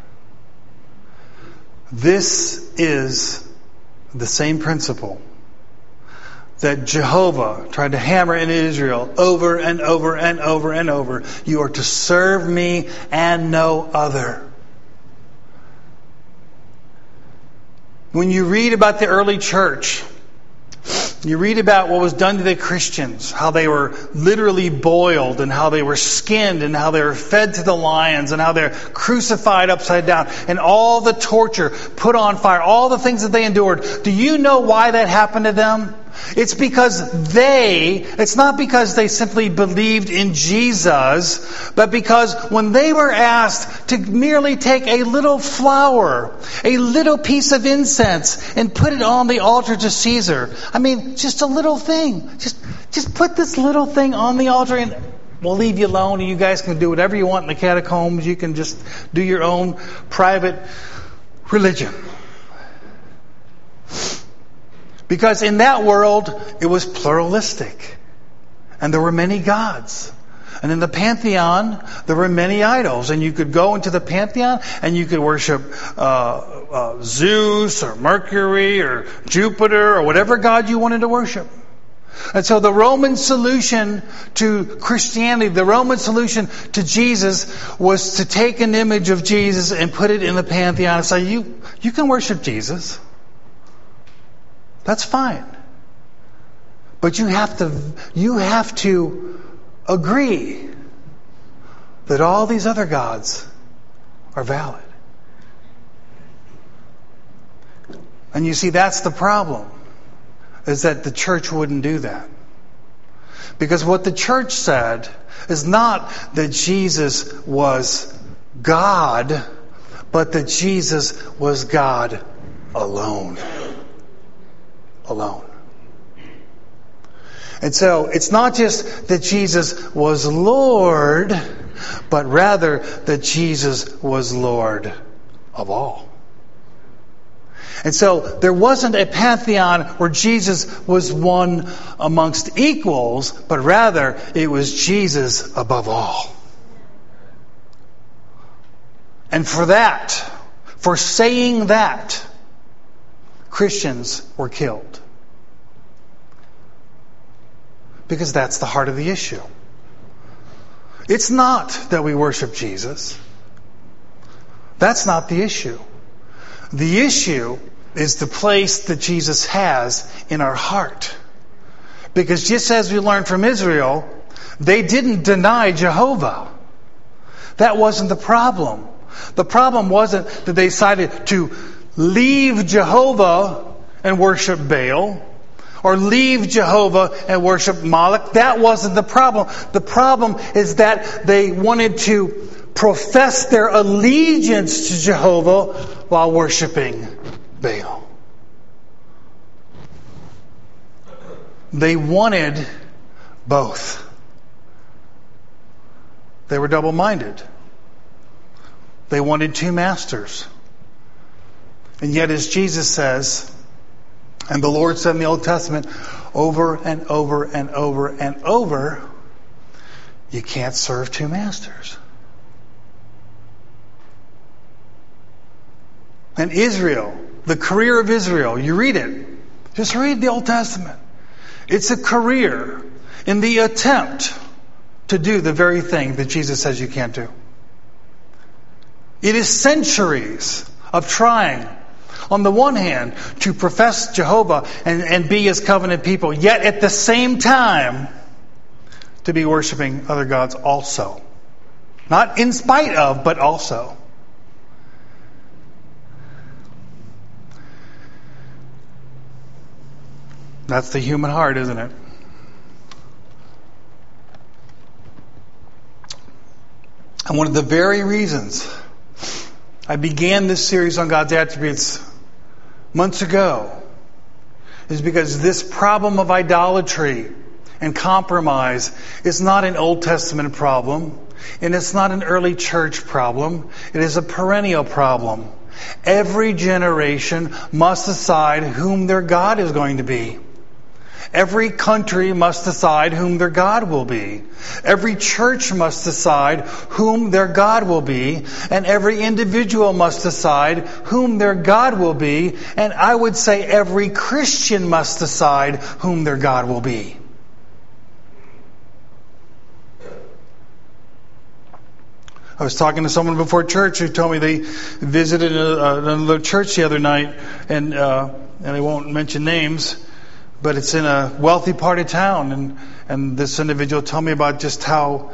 This is the same principle that Jehovah tried to hammer in Israel over and over and over and over. You are to serve me and no other. When you read about the early church, you read about what was done to the Christians, how they were literally boiled, and how they were skinned, and how they were fed to the lions, and how they're crucified upside down, and all the torture, put on fire, all the things that they endured. Do you know why that happened to them? It's not because they simply believed in Jesus, but because when they were asked to merely take a little flour, a little piece of incense, and put it on the altar to Caesar. I mean, just a little thing. Just put this little thing on the altar and we'll leave you alone, and you guys can do whatever you want in the catacombs. You can just do your own private religion. Because in that world, it was pluralistic. And there were many gods. And in the pantheon, there were many idols. And you could go into the pantheon and you could worship Zeus or Mercury or Jupiter or whatever god you wanted to worship. And so the Roman solution to Christianity, the Roman solution to Jesus, was to take an image of Jesus and put it in the pantheon and say, you can worship Jesus. That's fine. But you have to agree that all these other gods are valid. And you see, that's the problem, is that the church wouldn't do that. Because what the church said is not that Jesus was God, but that Jesus was God alone. Alone. And so it's not just that Jesus was Lord, but rather that Jesus was Lord of all. And so there wasn't a pantheon where Jesus was one amongst equals, but rather it was Jesus above all. And for saying that, Christians were killed. Because that's the heart of the issue. It's not that we worship Jesus. That's not the issue. The issue is the place that Jesus has in our heart. Because just as we learned from Israel, they didn't deny Jehovah. That wasn't the problem. The problem wasn't that they decided to leave Jehovah and worship Baal, or leave Jehovah and worship Moloch. That wasn't the problem. The problem is that they wanted to profess their allegiance to Jehovah while worshiping Baal. They wanted both. They were double-minded. They wanted two masters. And yet, as Jesus says, and the Lord said in the Old Testament, over and over and over and over, you can't serve two masters. And Israel, the career of Israel, you read it. Just read the Old Testament. It's a career in the attempt to do the very thing that Jesus says you can't do. It is centuries of trying, on the one hand, to profess Jehovah and be His covenant people, yet at the same time to be worshiping other gods also. Not in spite of, but also. That's the human heart, isn't it? And one of the very reasons I began this series on God's attributes months ago is because this problem of idolatry and compromise is not an Old Testament problem, and it's not an early church problem. It is a perennial problem. Every generation must decide whom their God is going to be. Every country must decide whom their God will be. Every church must decide whom their God will be. And every individual must decide whom their God will be. And I would say every Christian must decide whom their God will be. I was talking to someone before church who told me they visited another church the other night, and I won't mention names, but it's in a wealthy part of town, and this individual told me about just how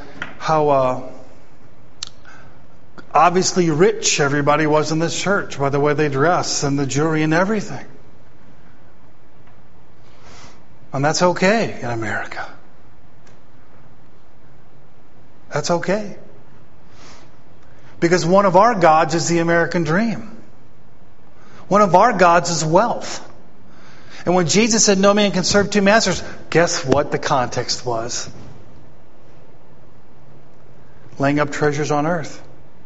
obviously rich everybody was in this church by the way they dress and the jewelry and everything. And that's okay in America. That's okay. Because one of our gods is the American dream. One of our gods is wealth. And when Jesus said no man can serve two masters, guess what the context was? Laying up treasures on earth.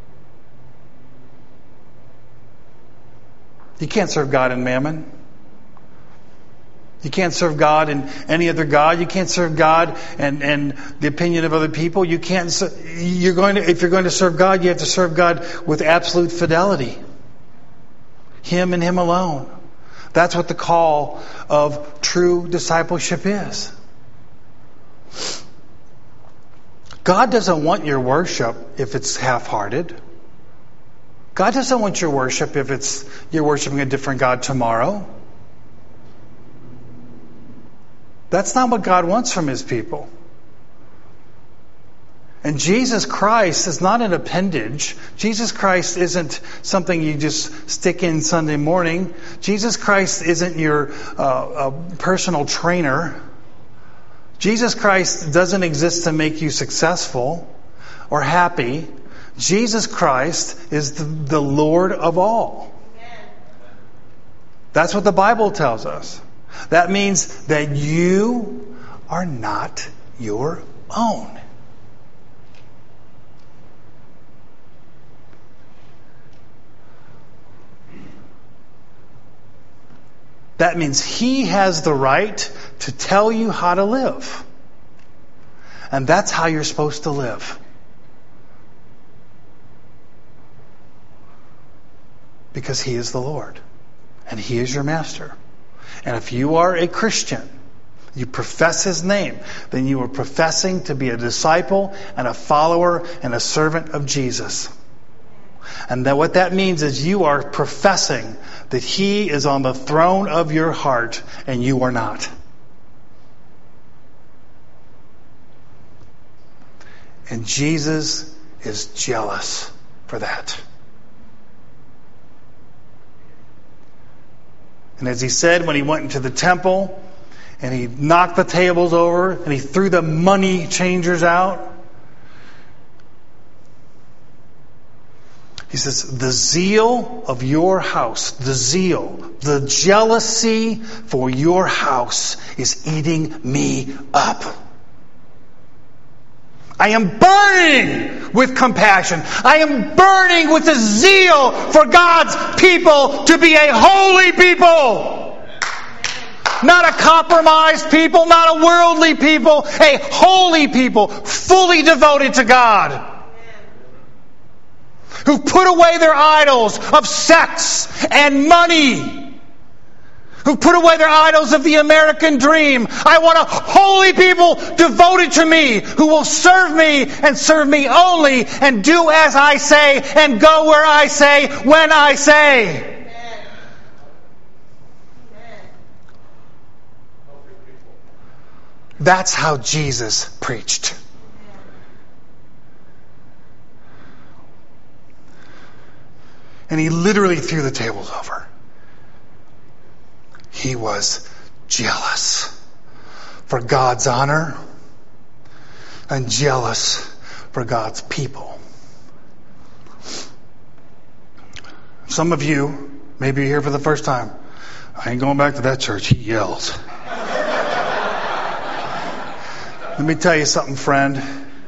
You can't serve God in mammon. You can't serve God in any other god. You can't serve God and the opinion of other people. You can't. If you're going to serve God, you have to serve God with absolute fidelity. Him and Him alone. That's what the call of true discipleship is. God doesn't want your worship if it's half-hearted. God doesn't want your worship if you're worshiping a different God tomorrow. That's not what God wants from His people. And Jesus Christ is not an appendage. Jesus Christ isn't something you just stick in Sunday morning. Jesus Christ isn't your personal trainer. Jesus Christ doesn't exist to make you successful or happy. Jesus Christ is the Lord of all. That's what the Bible tells us. That means that you are not your own. That means He has the right to tell you how to live. And that's how you're supposed to live. Because He is the Lord. And He is your master. And if you are a Christian, you profess His name, then you are professing to be a disciple and a follower and a servant of Jesus. And that what that means is you are professing that He is on the throne of your heart and you are not. And Jesus is jealous for that. And as He said when He went into the temple and He knocked the tables over and He threw the money changers out, He says, the zeal of your house, the jealousy for your house is eating me up. I am burning with compassion. I am burning with a zeal for God's people to be a holy people. Not a compromised people, not a worldly people, a holy people, fully devoted to God. Who put away their idols of sex and money. Who put away their idols of the American dream. I want a holy people devoted to me, who will serve me and serve me only, and do as I say and go where I say when I say. Amen. That's how Jesus preached. And He literally threw the tables over. He was jealous for God's honor and jealous for God's people. Some of you, maybe you're here for the first time. I ain't going back to that church. He yells. Let me tell you something, friend.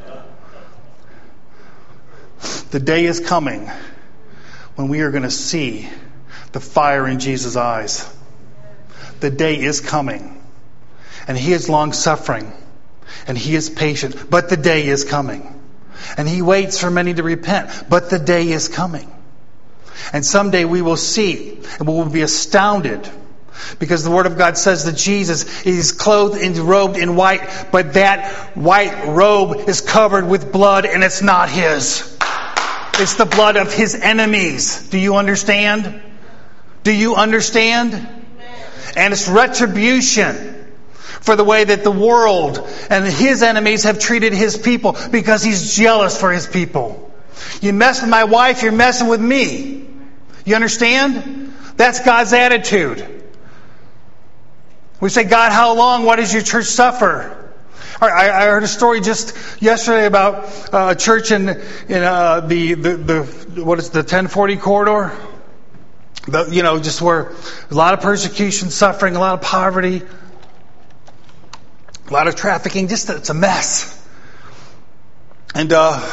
The day is coming when we are going to see the fire in Jesus' eyes. The day is coming. And He is long-suffering. And He is patient. But the day is coming. And He waits for many to repent. But the day is coming. And someday we will see. And we will be astounded. Because the Word of God says that Jesus is clothed and robed in white. But that white robe is covered with blood. And it's not His. It's the blood of His enemies. Do you understand? Do you understand? And it's retribution for the way that the world and His enemies have treated His people, because He's jealous for His people. You mess with my wife, you're messing with me. You understand? That's God's attitude. We say, God, how long? Why does your church suffer? I heard a story just yesterday about a church in the 1040 corridor. Just where a lot of persecution, suffering, a lot of poverty, a lot of trafficking. Just it's a mess. And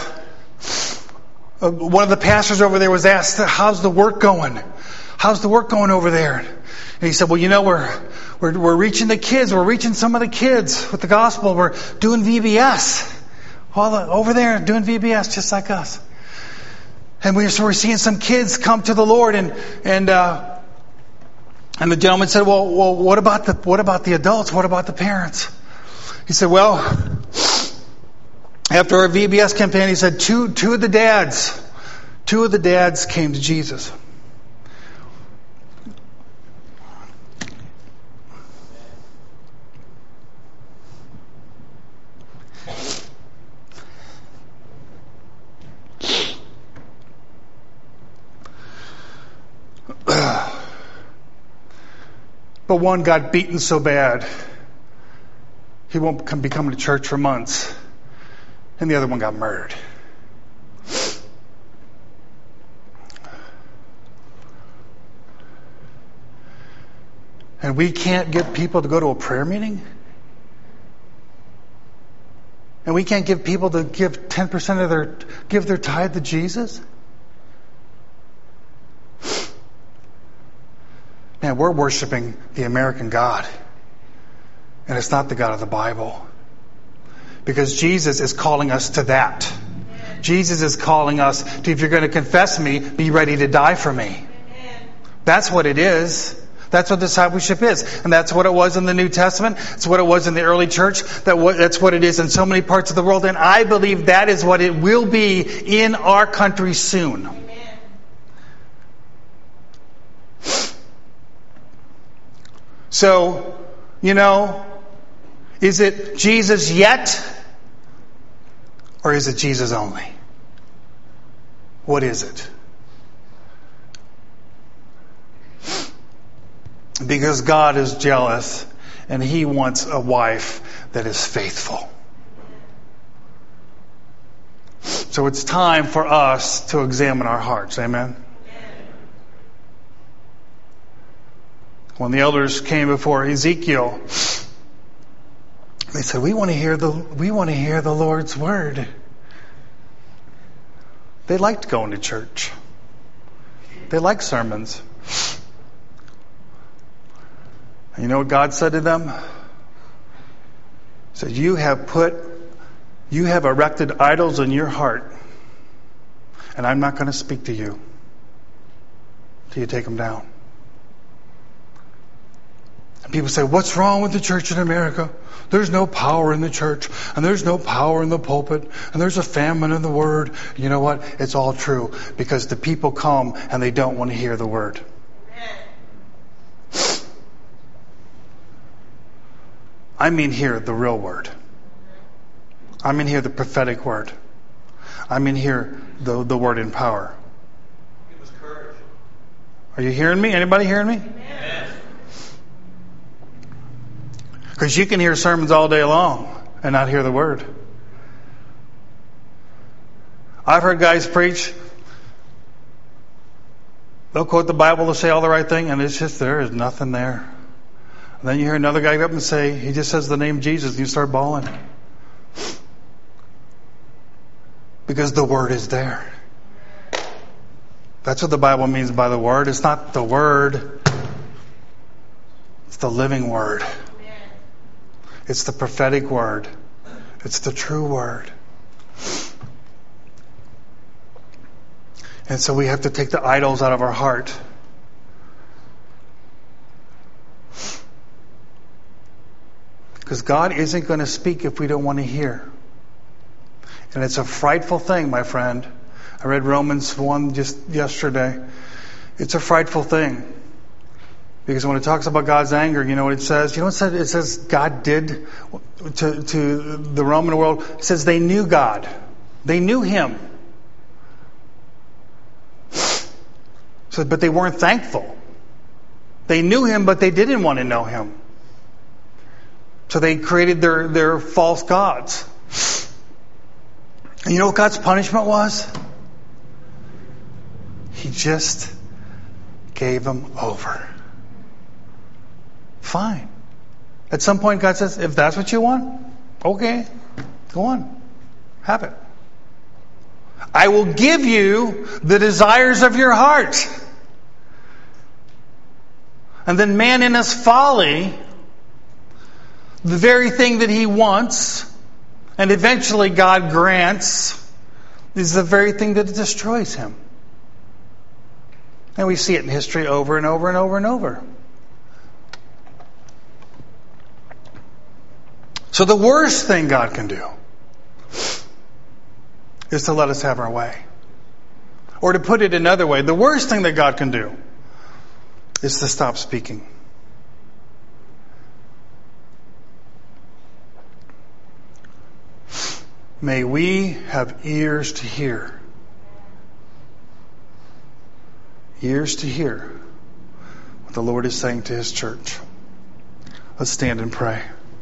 one of the pastors over there was asked, "How's the work going? How's the work going over there?" And he said, "Well, we're reaching the kids. We're reaching some of the kids with the gospel. We're doing VBS. Over there doing VBS just like us." And we're seeing some kids come to the Lord, and the gentleman said, "Well, what about the adults? What about the parents?" He said, "Well, after our VBS campaign," he said, two of the dads came to Jesus. But one got beaten so bad, he won't be coming to church for months. And the other one got murdered. And we can't get people to go to a prayer meeting? And we can't get people to give 10% of their tithe to Jesus? Man, we're worshiping the American God. And it's not the God of the Bible. Because Jesus is calling us to that. Jesus is calling us to, if you're going to confess me, be ready to die for me. That's what it is. That's what discipleship is. And that's what it was in the New Testament. It's what it was in the early church. That's what it is in so many parts of the world. And I believe that is what it will be in our country soon. Amen. So, is it Jesus yet? Or is it Jesus only? What is it? Because God is jealous and He wants a wife that is faithful. So it's time for us to examine our hearts. Amen? When the elders came before Ezekiel, they said, we want to hear the Lord's word. They liked going to church. They liked sermons. And you know what God said to them? He said, you have erected idols in your heart, and I'm not going to speak to you till you take them down. And people say, what's wrong with the church in America? There's no power in the church, and there's no power in the pulpit, and there's a famine in the word. You know what? It's all true, because the people come and they don't want to hear the word. I mean here the real word. I mean here the prophetic word. I mean here the word in power. Give us courage. Are you hearing me? Anybody hearing me? Yes. Because you can hear sermons all day long and not hear the word. I've heard guys preach. They'll quote the Bible, they'll say all the right thing, and it's just there is nothing there. And then you hear another guy get up and say, he just says the name Jesus, and you start bawling. Because the word is there. That's what the Bible means by the word. It's not the word. It's the living word. It's the prophetic word. It's the true word. And so we have to take the idols out of our heart. Because God isn't going to speak if we don't want to hear. And it's a frightful thing, my friend. I read Romans 1 just yesterday. It's a frightful thing. Because when it talks about God's anger, you know what it says? You know what it says? It says God did to the Roman world. It says they knew God. They knew Him. So, but they weren't thankful. They knew Him, but they didn't want to know Him. So they created their false gods. And you know what God's punishment was? He just gave them over. Fine. At some point God says, if that's what you want, okay, go on. Have it. I will give you the desires of your heart. And then man in his folly, the very thing that he wants, and eventually God grants, is the very thing that destroys him. And we see it in history over and over and over and over. So the worst thing God can do is to let us have our way. Or to put it another way, the worst thing that God can do is to stop speaking. May we have ears to hear. Ears to hear what the Lord is saying to His church. Let's stand and pray.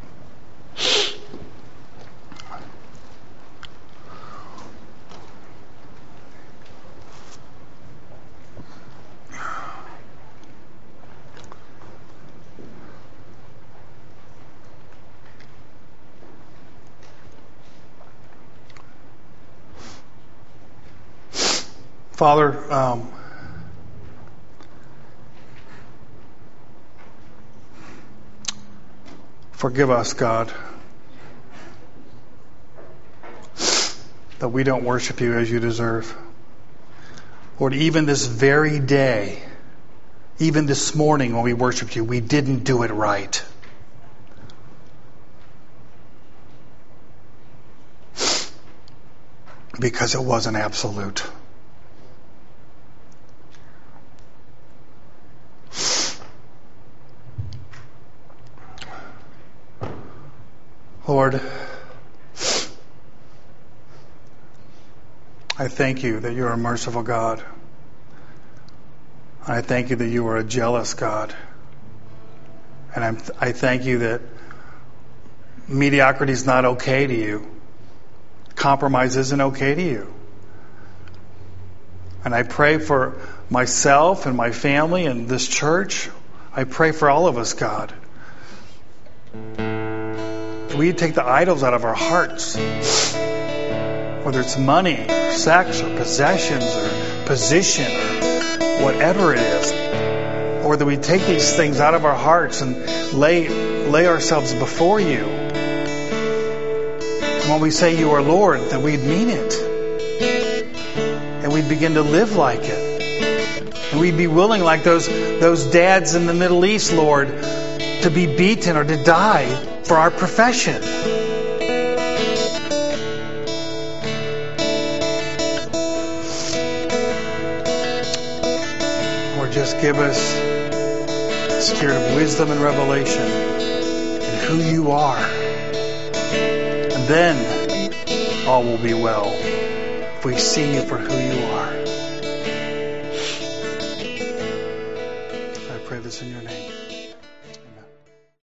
Father, forgive us, God, that we don't worship you as you deserve. Lord, even this very day, even this morning when we worshiped you, we didn't do it right. Because it wasn't absolute. Lord, I thank you that you are a merciful God. I thank you that you are a jealous God. And I thank you that mediocrity is not okay to you. Compromise isn't okay to you. And I pray for myself and my family and this church. I pray for all of us, God. We take the idols out of our hearts, whether it's money, or sex, or possessions, or position, or whatever it is, or that we take these things out of our hearts and lay ourselves before you. And when we say you are Lord, that we'd mean it, and we'd begin to live like it, and we'd be willing, like those dads in the Middle East, Lord, to be beaten or to die for our profession. Or just give us a spirit of wisdom and revelation in who you are. And then all will be well if we see you for who you are. I pray this in your name.